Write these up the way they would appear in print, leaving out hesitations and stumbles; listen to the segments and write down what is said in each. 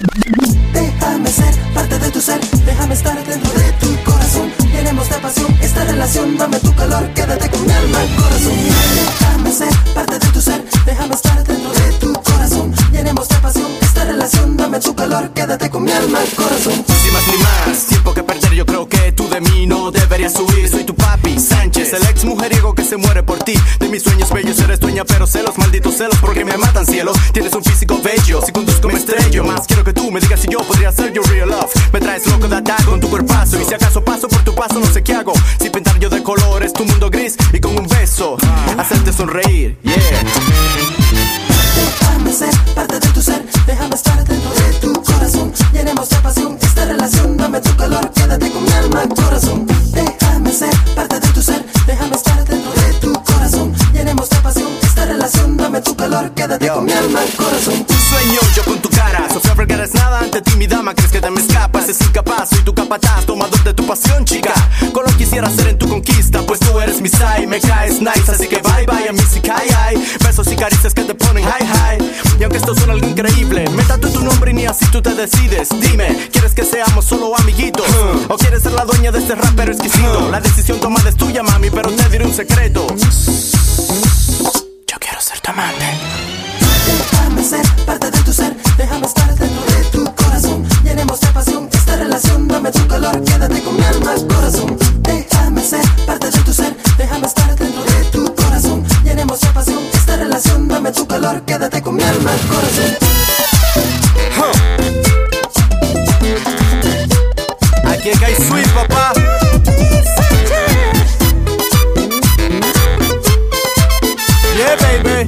Déjame ser parte de tu ser, déjame estar dentro de tu corazón. Llenemos de pasión esta relación, dame tu calor, quédate con mi alma, corazón. Déjame ser parte de tu ser, déjame estar dentro de tu corazón. Llenemos de pasión esta relación, dame tu calor, quédate con mi alma, corazón. Sin más ni más, tiempo que perder, yo creo que tú de mí no deberías huir. Soy tu papi, Sánchez, el ex mujeriego que se muere por ti. De mis sueños bellos eres dueña, pero celos, malditos celos, porque me matan cielo. Tienes un físico bello, si conduzco me estrello. Más quiero que tú me digas si yo podría ser your real love. Me traes loco de ataque con tu cuerpazo, y si acaso paso por tu paso no sé qué hago. Si pintar yo de colores tu mundo gris y con un beso hacerte sonreír, yeah. Déjame ser parte de tu ser, déjame estar dentro de tu corazón. Llenemos de pasión esta relación, dame tu calor, quédate con mi alma, corazón. Déjame ser parte de tu ser, déjame estar dentro de tu corazón. Llenemos de pasión esta relación, dame tu calor, quédate con mi alma, corazón. Sueño yo con tu cara, Sofía Vergara es nada ante ti, mi dama, crees que te me escapas. Es incapaz, soy tu capataz, tomador de tu pasión, chica. Con lo quisiera hacer en tu conquista, pues tú eres mi sai, me caes nice, así que bye bye a mi sikai. Besos y caricias que te ponen high high. Y aunque esto suena algo increíble, me tatúo tu nombre y ni así tú te decides. Dime, ¿quieres que seamos solo amiguitos? ¿O quieres ser la dueña de este rapero exquisito? La decisión tomada es tuya, mami, pero te diré un secreto. Yo quiero ser tu amante. Déjame ser parte de tu ser, déjame estar dentro de tu corazón. Llenemos de pasión esta relación, dame tu calor, quédate con mi alma, corazón. Déjame ser parte de tu ser, déjame estar dentro de tu corazón. Llenemos de pasión esta relación, dame tu calor, quédate con mi alma, corazón. Aquí en Kai Sweet, papá. Yeah, baby.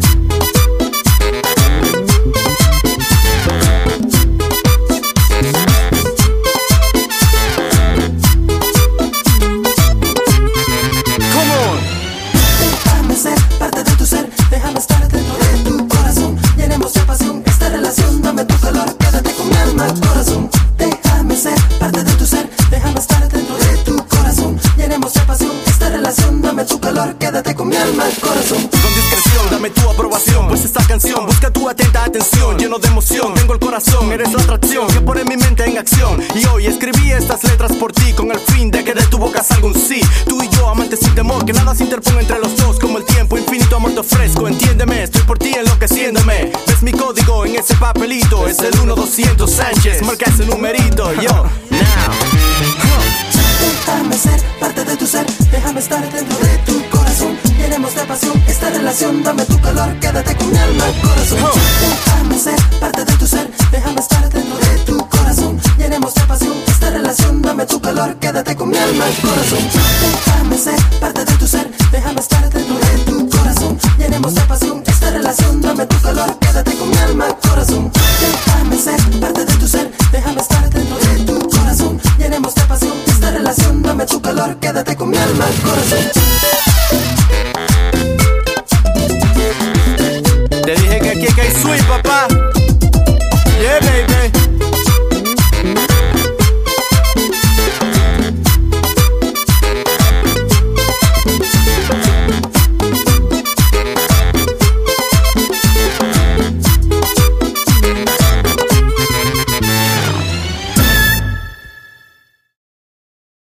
Déjame ser parte de tu ser, déjame estar dentro de tu corazón. Llenemos de pasión esta relación, dame tu calor, quédate con mi alma, corazón. Déjame ser parte de tu ser, déjame estar dentro de tu corazón. Llenemos de pasión esta relación, dame tu calor, quédate con mi alma, corazón. Con discreción, dame tu aprobación, pues esta canción busca tu atenta atención. Lleno de emoción, tengo el corazón, eres la atracción que pone mi mente en acción. Y hoy escribí estas letras por ti, con el fin de que de tu boca salga un sí. Tú y yo, amantes sin temor, que nada se interponga entre los dos. Como el tiempo infinito, amor te ofrezco, entiéndeme. Estoy por ti enloqueciéndome. Ves mi código en ese papelito, es el 1200 Sánchez, marca ese numerito, yo, now. Déjame ser parte de tu ser, déjame estar dentro de tu corazón. Llenemos de pasión esta relación, dame tu calor, quédate con mi alma, corazón. Déjame ser parte de tu ser, déjame estar dentro de tu corazón. Llenemos de pasión esta relación, dame tu calor, quédate con mi alma, corazón. Déjame ser parte de tu ser, déjame estar dentro de tu corazón. Llenemos de pasión esta relación, dame tu calor, quédate con mi alma, corazón. Déjame ser parte de tu ser, déjame estar dentro de tu corazón. Llenemos de pasión esta relación, dame tu calor, quédate con mi alma, corazón.